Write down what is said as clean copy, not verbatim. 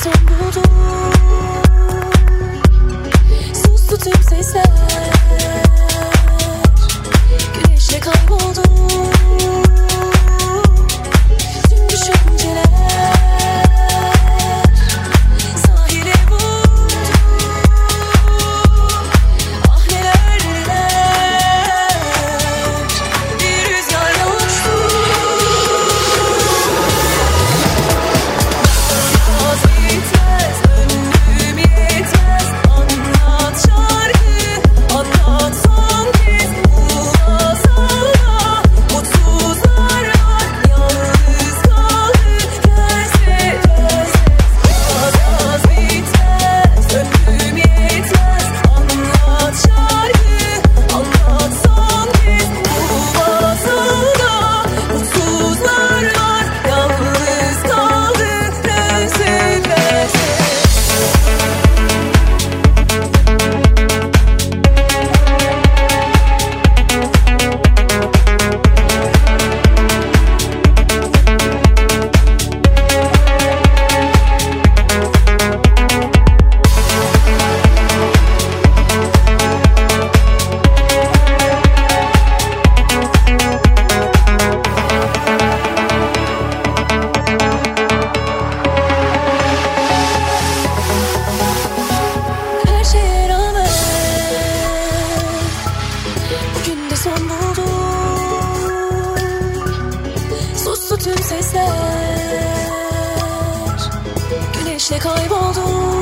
son buldu. Sustu tüm sesler, güneşle kayboldu. Tüm düşünceler sahile vurdu. Ah neler neler, bir rüzgarla uçtu. Yaz bitmez, ömrüm yetmez. Anlat şarkı, anlat son kez. Bu masala mutsuzlar var, yalnız kaldı gelse gelse. Yaz bitmez, ömrüm yetmez. Anlat şarkı, anlat son kez. Bu masala mutsuzlar var, yalnız kaldı gelse gelse. Her şeye rağmen bugün de son buldu. Sustu tüm sesler, güneşle kayboldu.